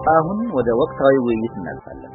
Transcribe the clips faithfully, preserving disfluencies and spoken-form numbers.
አሁን ወደ ወቅታዊ ውይይት እናልፋለን።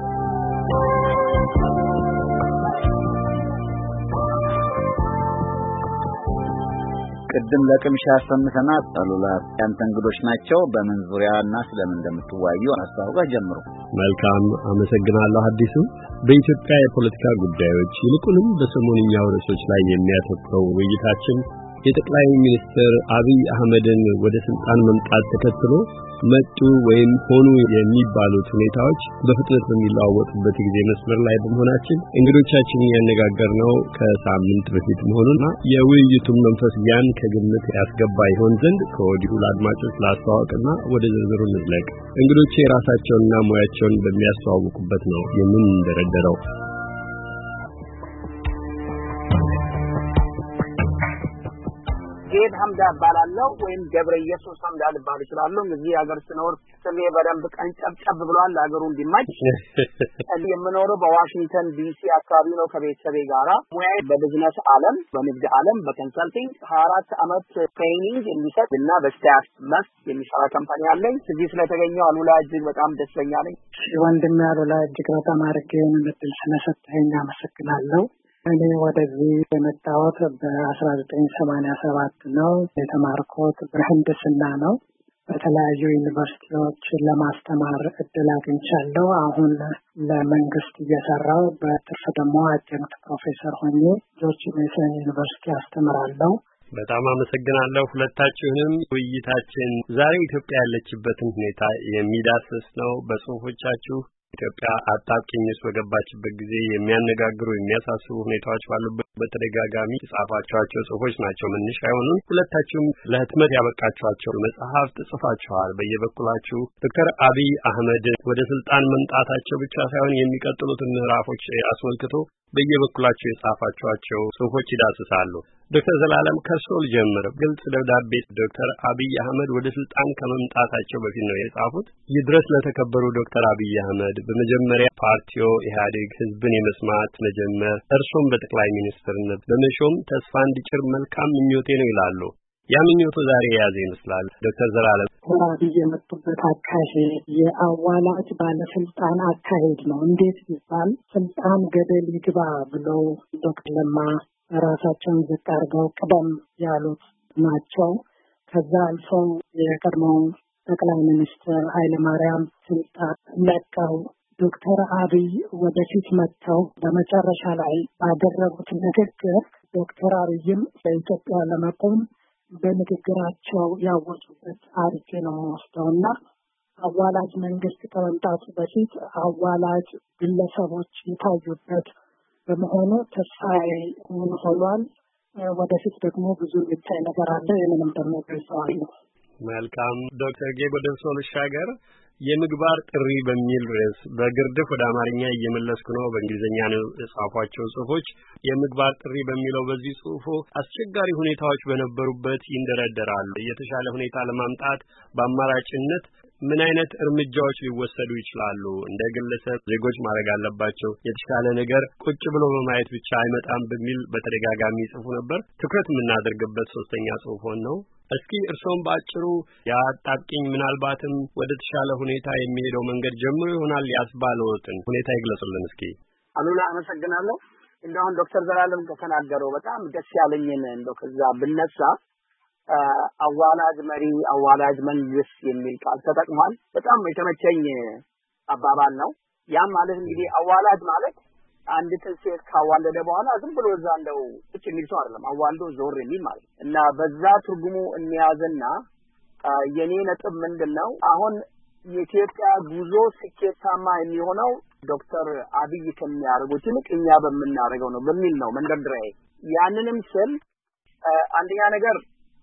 ቅድም ለቅምሻ ሰምተናል። አሉላ ያንተ እንግዶች ናቸው። በምን ዙሪያና ስለምን እንደምትወያዩ አስተዋውቀህ ጀምሩ። መልካም አመሰግናለሁ አዲሱ። በኢትዮጵያ የፖለቲካ ጉዳዮች ይልቁንም በሰሞንኛው ርዕሶች ላይ የሚያተኩረው ውይይታችን የጠቅላይ ሚኒስትር አብይ አህመድን ወደ ስልጣን መምጣት ተከትሎ መጡ ወይም ሆኑ የሚባሉት ሁኔታዎች በፍጥነት በሚለዋወጡበት ጊዜ መስመር ላይ በመሆናችን እንግዶቻችንን ያነጋገርነው ከሳምንት በፊት መሆኑና የውይይቱን መንፈስ ያን ከግምት ያስገባ ይሆን ዘንድ ከወዲሁ ለአድማጮች ላስተዋወቅና ወደ ዝርዝሩ እንዝለቅ። እንግዶቼ ራሳቸውንና ሙያቸውን በሚያስተዋውቁበት ነው የምንደረደረው። ጌብ ሐምዳ ባላለው ወይም ገብረ ኢየሱስ ሐምዳ ልባል ይችላል። እዚህ ሀገር ስኖር ስሜ በደንብ ቀንጨብጨብ ብሏል ሀገሩ እንዲማጭ። እኔ የምኖረው በዋሽንግተን ዲሲ አካባቢ ነው ከቤተሰቤ ጋራ። ሙያዬ በቢዝነስ ዓለም፣ በንግድ ዓለም፣ በኮንሰልቲንግ ሀያ አራት ዓመት ትሬኒንግ የሚሰጥ እና በስታፍ መስክ የሚሰራ ካምፓኒ አለኝ። እዚህ ስለተገኘው አሉላ እጅግ በጣም ደስተኛ ነኝ። ወንድሜ አሉላ እጅግ በጣም አድርጌ እድል ስለሰጠኸኝ አመሰግናለሁ። እኔ ወደዚህ የመጣሁት በአስራ ዘጠኝ ሰማንያ ሰባት ነው። የተማርኩት በህንድስና ነው። በተለያዩ ዩኒቨርሲቲዎች ለማስተማር እድል አግኝቻለሁ። አሁን ለመንግስት እየሰራው በትርፍ ደግሞ አጀንክት ፕሮፌሰር ሆኜ ጆርጅ ሜሰን ዩኒቨርሲቲ አስተምራለሁ። በጣም አመሰግናለሁ ሁለታችሁንም። ውይይታችን ዛሬ ኢትዮጵያ ያለችበትን ሁኔታ የሚዳስስ ነው። በጽሁፎቻችሁ ኢትዮጵያ አጣብቂኝ ውስጥ በገባችበት ጊዜ የሚያነጋግሩ የሚያሳስቡ ሁኔታዎች ባሉበት በተደጋጋሚ የጻፋችኋቸው ጽሁፎች ናቸው መነሻ የሆኑን። ሁለታችሁም ለህትመት ያበቃችኋቸው መጽሐፍት ጽፋችኋል። በየበኩላችሁ ዶክተር አብይ አህመድ ወደ ስልጣን መምጣታቸው ብቻ ሳይሆን የሚቀጥሉትን ምዕራፎች አስመልክቶ በየበኩላችሁ የጻፋችኋቸው ጽሁፎች ይዳስሳሉ። ዶክተር ዘላለም ከርሶል ጀምር። ግልጽ ደብዳቤ ዶክተር አብይ አህመድ ወደ ስልጣን ከመምጣታቸው በፊት ነው የጻፉት። ይድረስ ለተከበሩ ዶክተር አብይ አህመድ በመጀመሪያ ፓርቲው ኢህአዴግ ህዝብን የመስማት መጀመር እርሶም በጠቅላይ ሚኒስትርነት በመሾም ተስፋ እንዲጭር መልካም ምኞቴ ነው ይላሉ። ያ ምኞቱ ዛሬ የያዘ ይመስላል። ዶክተር ዘላለም አብይ የመጡበት አካሄድ የአዋላጅ ባለስልጣን አካሄድ ነው። እንዴት ይባል ስልጣን ገደል ይግባ ብለው ዶክተር ለማ ራሳቸውን ዝቅ አድርገው ቅደም ያሉት ናቸው። ከዛ አልፈው የቀድሞው ጠቅላይ ሚኒስትር ኃይለማርያም ስልጣን ለቀው ዶክተር አብይ ወደፊት መጥተው በመጨረሻ ላይ ባደረጉት ንግግር ዶክተር አብይም ለኢትዮጵያ ለመቆም በንግግራቸው ያወጡበት አርኬ ነው ወስደውና አዋላጅ መንግስት ከመምጣቱ በፊት አዋላጅ ግለሰቦች የታዩበት በመሆኑ ተስፋዬ ሆኗል። ወደፊት ደግሞ ብዙ የሚታይ ነገር አለ። ይህንንም ደግሞ ገልጸዋለሁ። መልካም ዶክተር ጌቦ ደርሶ ልሻገር የምግባር ጥሪ በሚል ርዕስ በግርድፍ ወደ አማርኛ እየመለስኩ ነው። በእንግሊዝኛ ነው የጻፏቸው ጽሁፎች። የምግባር ጥሪ በሚለው በዚህ ጽሁፉ አስቸጋሪ ሁኔታዎች በነበሩበት ይንደረደራሉ። የተሻለ ሁኔታ ለማምጣት በአማራጭነት ምን አይነት እርምጃዎች ሊወሰዱ ይችላሉ? እንደ ግለሰብ ዜጎች ማድረግ አለባቸው። የተሻለ ነገር ቁጭ ብሎ በማየት ብቻ አይመጣም በሚል በተደጋጋሚ ጽፉ ነበር። ትኩረት የምናደርግበት ሶስተኛ ጽሁፎን ነው። እስኪ እርሶም ባጭሩ ያጣብቂኝ ምናልባትም ወደ ተሻለ ሁኔታ የሚሄደው መንገድ ጀምሮ ይሆናል ያስባለውትን ሁኔታ ይግለጹልን እስኪ። አሉላ አመሰግናለሁ። እንደውን ዶክተር ዘላለም ከተናገረው በጣም ደስ ያለኝን እንደው ከዛ ብነሳ አዋላጅ መሪ አዋላጅ መንግስት የሚል ቃል ተጠቅሟል። በጣም የተመቸኝ አባባል ነው። ያ ማለት እንግዲህ አዋላጅ ማለት አንድ ሴት ካዋለደ በኋላ ዝም ብሎ እዛ እንደው እቺ የሚል ሰው አይደለም። አዋልዶ ዞር የሚል ማለት እና በዛ ትርጉሙ እንያዘና የኔ ነጥብ ምንድነው አሁን የኢትዮጵያ ጉዞ ስኬታማ የሚሆነው ዶክተር አብይ ከሚያደርጉት ይልቅ እኛ በምናደርገው ነው በሚል ነው መንደርደሪያ። ያንንም ስል አንደኛ ነገር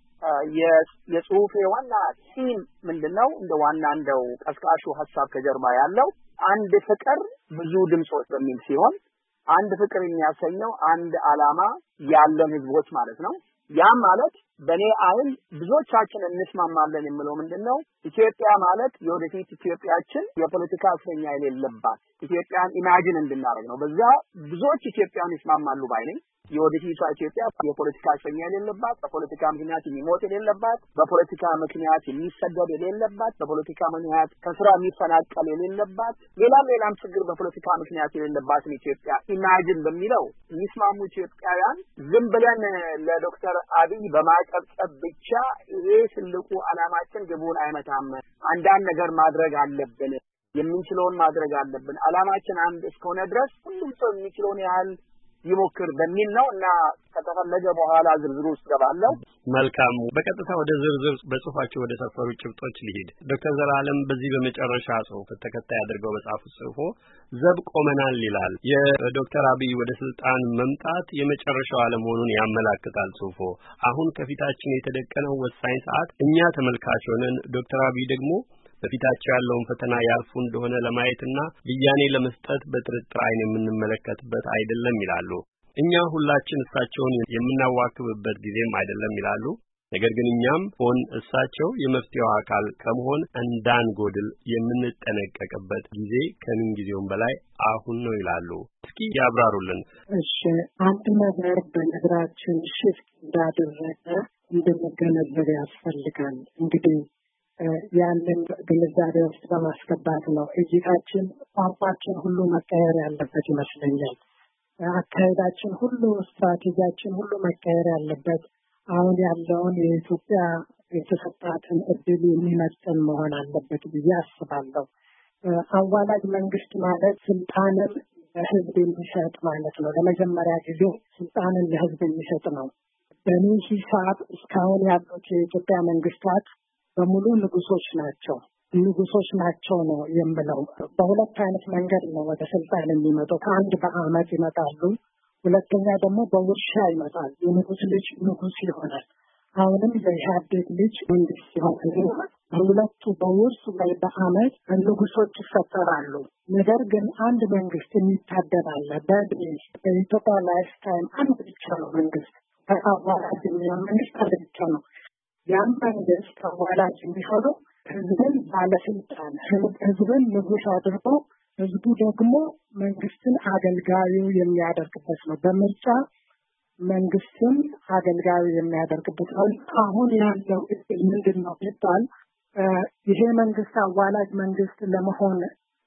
የጽሁፌ ዋና ሲም ምንድነው እንደ ዋና እንደው ቀስቃሹ ሐሳብ ከጀርባ ያለው አንድ ፍቅር ብዙ ድምጾች በሚል ሲሆን አንድ ፍቅር የሚያሰኘው አንድ አላማ ያለን ህዝቦች ማለት ነው። ያ ማለት በኔ አይን ብዙዎቻችን እንስማማለን የሚለው ምንድነው ኢትዮጵያ ማለት የወደፊት ኢትዮጵያችን የፖለቲካ እስረኛ የሌለባት ኢትዮጵያን ኢማጂን እንድናደርግ ነው። በዛ ብዙዎች ኢትዮጵያን ይስማማሉ ባይነኝ። የወደፊቷ ኢትዮጵያ የፖለቲካ እስረኛ የሌለባት፣ በፖለቲካ ምክንያት የሚሞት የሌለባት፣ በፖለቲካ ምክንያት የሚሰደድ የሌለባት፣ በፖለቲካ ምክንያት ከስራ የሚፈናቀል የሌለባት፣ ሌላም ሌላም ችግር በፖለቲካ ምክንያት የሌለባትን ኢትዮጵያ ኢማጂን በሚለው የሚስማሙ ኢትዮጵያውያን ዝም ብለን ለዶክተር አብይ በማጨብጨብ ብቻ ይሄ ትልቁ ዓላማችን ግቡን አይመታም። አንዳንድ ነገር ማድረግ አለብን፣ የምንችለውን ማድረግ አለብን። ዓላማችን አንድ እስከሆነ ድረስ ሁሉም ሰው የሚችለውን ያህል ይሞክር በሚል ነው እና ከተፈለገ በኋላ ዝርዝሩ ውስጥ ገባለሁ። መልካም። በቀጥታ ወደ ዝርዝር በጽሁፋቸው ወደ ሰፈሩ ጭብጦች ሊሄድ ዶክተር ዘላለም በዚህ በመጨረሻ ጽሁፍ ተከታይ አድርገው በጻፉት ጽሁፎ ዘብ ቆመናል ይላል። የዶክተር አብይ ወደ ስልጣን መምጣት የመጨረሻው አለመሆኑን ያመላክታል ጽሁፎ። አሁን ከፊታችን የተደቀነው ወሳኝ ሰዓት እኛ ተመልካች ሆነን ዶክተር አብይ ደግሞ በፊታቸው ያለውን ፈተና ያልፉ እንደሆነ ለማየትና ብያኔ ለመስጠት በጥርጥር አይን የምንመለከትበት አይደለም ይላሉ። እኛ ሁላችን እሳቸውን የምናዋክብበት ጊዜም አይደለም ይላሉ። ነገር ግን እኛም ሆን እሳቸው የመፍትሄው አካል ከመሆን እንዳንጎድል የምንጠነቀቅበት ጊዜ ከምን ጊዜውም በላይ አሁን ነው ይላሉ። እስኪ ያብራሩልን። እሺ፣ አንድ ነገር በነገራችን ሽፍት እንዳደረገ እንድንገነዘብ ያስፈልጋል። እንግዲህ ያንን ግንዛቤ ውስጥ በማስገባት ነው እይታችን፣ ቋንቋችን ሁሉ መቀየር ያለበት ይመስለኛል። አካሄዳችን ሁሉ፣ ስትራቴጂያችን ሁሉ መቀየር ያለበት አሁን ያለውን የኢትዮጵያ የተሰጣትን እድል የሚመጥን መሆን አለበት ብዬ አስባለሁ። አዋላጅ መንግስት ማለት ስልጣንን ለህዝብ የሚሰጥ ማለት ነው። ለመጀመሪያ ጊዜ ስልጣንን ለህዝብ የሚሰጥ ነው። በእኔ ሂሳብ እስካሁን ያሉት የኢትዮጵያ መንግስታት በሙሉ ንጉሶች ናቸው። ንጉሶች ናቸው ነው የምለው። በሁለት አይነት መንገድ ነው ወደ ስልጣን የሚመጡት። አንድ በአመት ይመጣሉ፣ ሁለተኛ ደግሞ በውርሻ ይመጣል። የንጉስ ልጅ ንጉስ ይሆናል። አሁንም የኢህአዴግ ልጅ መንግስት ይሆናል። ሁለቱ በውርስ ወይ በአመት ንጉሶች ይፈጠራሉ። ነገር ግን አንድ መንግስት የሚታደል አለ። በኢትዮጵያ ላይፍ ታይም አንድ ብቻ ነው መንግስት። ከአዋላጅ የሚሆን መንግስት አንድ ብቻ ነው። ያን መንግስት አዋላጅ የሚሆነው ህዝብን ባለስልጣን፣ ህዝብን ንጉስ አድርጎ ህዝቡ ደግሞ መንግስትን አገልጋዩ የሚያደርግበት ነው። በምርጫ መንግስትን አገልጋዩ የሚያደርግበት ነው። አሁን ያለው እድል ምንድን ነው ቢባል ይሄ መንግስት አዋላጅ መንግስት ለመሆን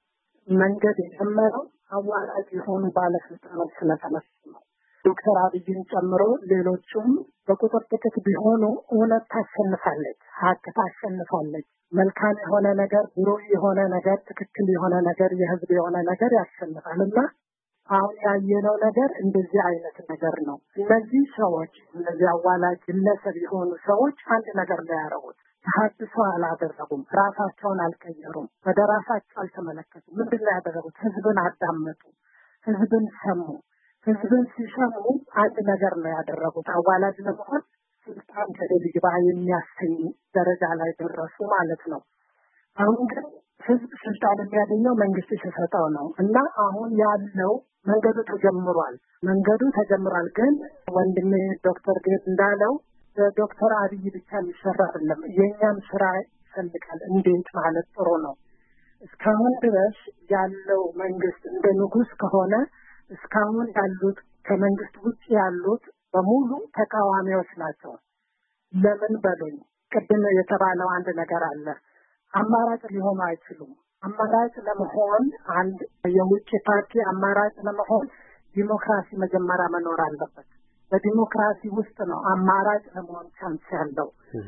መንገድ የጀመረው አዋላጅ የሆኑ ባለስልጣኖች ስለተነሱ ነው። ዶክተር አብይን ጨምሮ ሌሎቹም በቁጥር ጥቂት ቢሆኑ እውነት ታሸንፋለች፣ ሀቅ ታሸንፋለች። መልካም የሆነ ነገር፣ ብሩህ የሆነ ነገር፣ ትክክል የሆነ ነገር፣ የህዝብ የሆነ ነገር ያሸንፋልና አሁን ያየነው ነገር እንደዚህ አይነት ነገር ነው። እነዚህ ሰዎች እነዚህ አዋላጅ ግለሰብ የሆኑ ሰዎች አንድ ነገር ላይ ያደረጉት ተሐድሶ አላደረጉም፣ ራሳቸውን አልቀየሩም፣ ወደ ራሳቸው አልተመለከቱም። ምንድን ነው ያደረጉት? ህዝብን አዳመጡ፣ ህዝብን ሰሙ። ህዝብን ሲሰሙ አንድ ነገር ነው ያደረጉት። አዋላጅ ለመሆን ስልጣን ከደል ግባ የሚያሰኝ ደረጃ ላይ ደረሱ ማለት ነው። አሁን ግን ህዝብ ስልጣን የሚያገኘው መንግስት ሲሰጠው ነው እና አሁን ያለው መንገዱ ተጀምሯል። መንገዱ ተጀምሯል። ግን ወንድሜ ዶክተር ጌት እንዳለው ዶክተር አብይ ብቻ የሚሰራ አይደለም፣ የኛም ስራ ይፈልጋል። እንዴት ማለት ጥሩ ነው። እስካሁን ድረስ ያለው መንግስት እንደ ንጉስ ከሆነ እስካሁን ያሉት ከመንግስት ውጭ ያሉት በሙሉ ተቃዋሚዎች ናቸው። ለምን በሉኝ፣ ቅድም የተባለው አንድ ነገር አለ። አማራጭ ሊሆኑ አይችሉም። አማራጭ ለመሆን አንድ የውጭ ፓርቲ አማራጭ ለመሆን ዲሞክራሲ መጀመሪያ መኖር አለበት። በዲሞክራሲ ውስጥ ነው አማራጭ ለመሆን ቻንስ ያለው።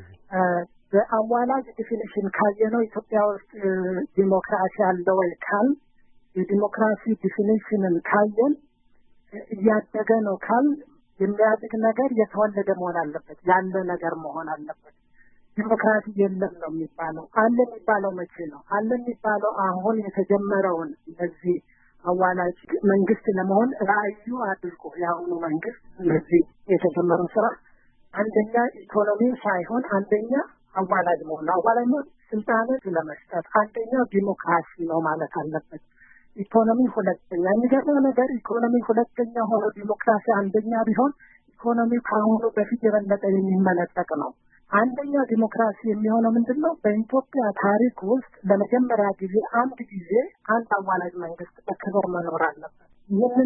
በአዋላጅ ዲፊኒሽን ካየነው ኢትዮጵያ ውስጥ ዲሞክራሲ አለ ወይ ካል የዲሞክራሲ ዲፊኒሽንን ካየን እያደገ ነው ካል የሚያድግ ነገር የተወለደ መሆን አለበት፣ ያለ ነገር መሆን አለበት። ዲሞክራሲ የለም ነው የሚባለው። አለ የሚባለው መቼ ነው? አለ የሚባለው አሁን የተጀመረውን እዚህ አዋላጅ መንግስት ለመሆን ራዕዩ አድርጎ የአሁኑ መንግስት እነዚህ የተጀመረው ስራ አንደኛ ኢኮኖሚ ሳይሆን አንደኛ አዋላጅ መሆን ነው። አዋላጅ መሆን ስልጣንን ለመስጠት አንደኛው ዲሞክራሲ ነው ማለት አለበት። ኢኮኖሚ ሁለተኛ። የሚገርመው ነገር ኢኮኖሚ ሁለተኛ ሆኖ ዲሞክራሲ አንደኛ ቢሆን ኢኮኖሚ ከአሁኑ በፊት የበለጠ የሚመለጠቅ ነው። አንደኛ ዲሞክራሲ የሚሆነው ምንድነው? በኢትዮጵያ ታሪክ ውስጥ ለመጀመሪያ ጊዜ አንድ ጊዜ አንድ አዋላጅ መንግስት በክብር መኖር አለበት። ይህንንም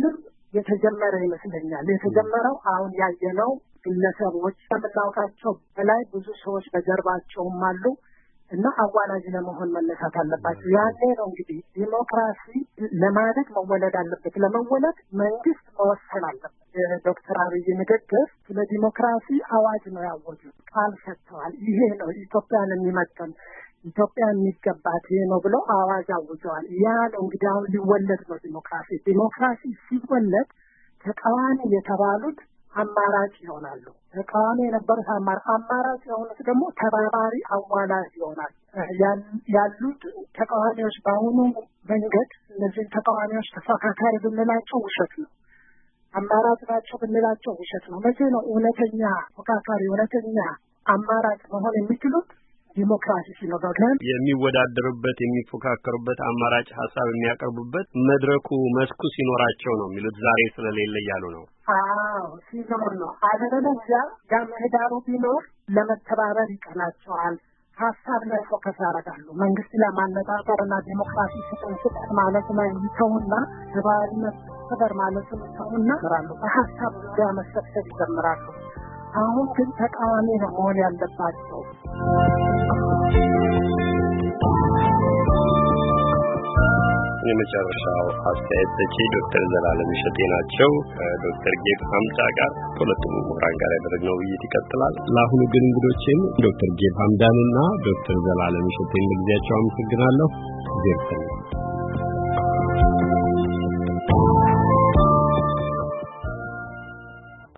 የተጀመረ ይመስለኛል። የተጀመረው አሁን ያየነው ግለሰቦች ከምናውቃቸው በላይ ብዙ ሰዎች በጀርባቸውም አሉ እና አዋላጅ ለመሆን መነሳት አለባቸው። ያኔ ነው እንግዲህ ዲሞክራሲ ለማደግ መወለድ አለበት። ለመወለድ መንግስት መወሰን አለበት። ዶክተር አብይ ንግግር ስለ ዲሞክራሲ አዋጅ ነው ያወጁት፣ ቃል ሰጥተዋል። ይሄ ነው ኢትዮጵያን የሚመጥን ኢትዮጵያ የሚገባት ይሄ ነው ብለው አዋጅ አውጀዋል። ያ ነው እንግዲህ አሁን ሊወለድ ነው ዲሞክራሲ። ዲሞክራሲ ሲወለድ ተቃዋሚ የተባሉት አማራጭ ይሆናሉ። ተቃዋሚ የነበሩት አማራ አማራጭ የሆኑት ደግሞ ተባባሪ አዋላጅ ይሆናል። ያሉት ተቃዋሚዎች በአሁኑ መንገድ እነዚህ ተቃዋሚዎች ተፎካካሪ ብንላቸው ውሸት ነው። አማራጭ ናቸው ብንላቸው ውሸት ነው። መቼ ነው እውነተኛ ተፎካካሪ እውነተኛ አማራጭ መሆን የሚችሉት? ዲሞክራሲ ሲኖር የሚወዳደሩበት የሚፎካከሩበት አማራጭ ሀሳብ የሚያቀርቡበት መድረኩ መስኩ ሲኖራቸው ነው የሚሉት። ዛሬ ስለሌለ እያሉ ነው። አዎ ሲኖር ነው። አለበለዚያ ያ ምህዳሩ ቢኖር ለመተባበር ይቀናቸዋል። ሀሳብ ላይ ፎከስ ያደርጋሉ። መንግስት ለማነጣጠርና ዲሞክራሲ ስጥን ስጥን ማለት ላይ ይተውና ተባባሪነት ተበር ማለት ይተውና ይራሉ። በሀሳብ ዙሪያ መሰብሰብ ይጀምራሉ። አሁን ግን ተቃዋሚ ነው መሆን ያለባቸው። የመጨረሻው አስተያየት ሰጪ ዶክተር ዘላለም እሸቴ ናቸው። ከዶክተር ጌብ ሀምዳ ጋር ሁለቱም ምሁራን ጋር ያደረግነው ውይይት ይቀጥላል። ለአሁኑ ግን እንግዶቼን ዶክተር ጌብ ሀምዳንና ዶክተር ዘላለም እሸቴን ለጊዜያቸው አመሰግናለሁ። ዜርተን